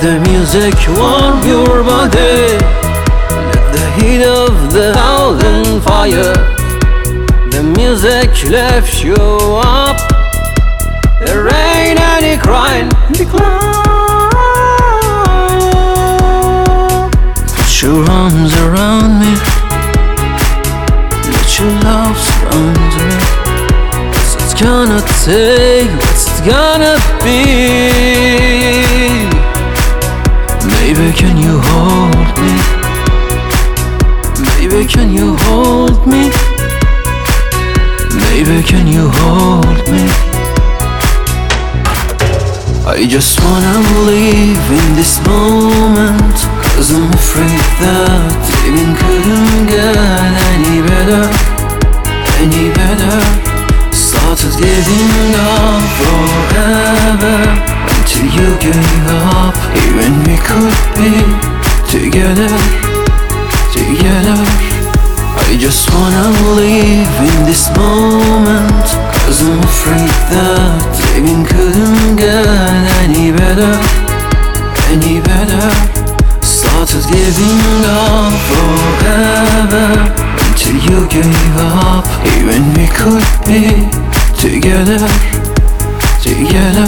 the music warm your body. Let the heat of the thousand fire. The music lifts you up. The rain and the crying decline. Put your arms around me. Let your love surround me. What's it gonna take? What's it gonna be? Baby, can you hold me? Baby, can you hold me? Baby, can you hold me? I just wanna live in this moment, 'cause I'm afraid that living couldn't get any better, any better. Started giving up forever until you gave up. Even we could be together, together. I just wanna live in this moment, 'cause I'm afraid that living couldn't get any better, any better. Started giving up forever until you gave up. Even we could be together, together.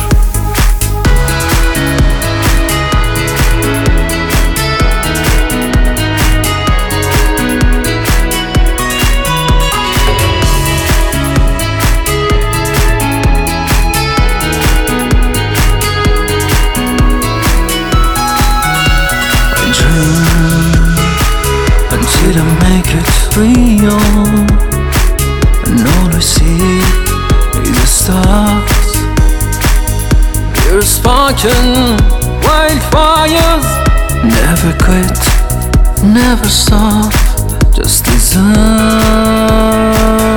Until I make it real, and all I see is the stars. You're sparking wildfires. Never quit, never stop, just desire.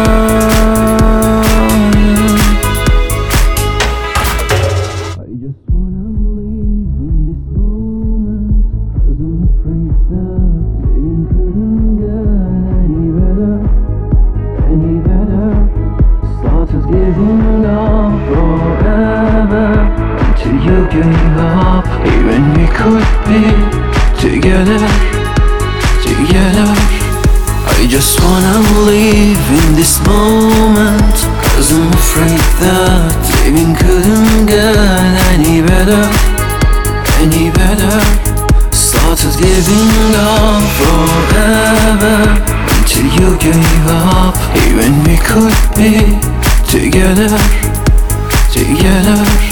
I just wanna live in this moment, 'cause I'm afraid that living couldn't get any better, any better. Started giving up forever until you gave up. Even we could be together, together. I just wanna live in this moment, 'cause I'm afraid that living couldn't get any better, any better. Started giving up forever until you gave up. Even we could be together, together.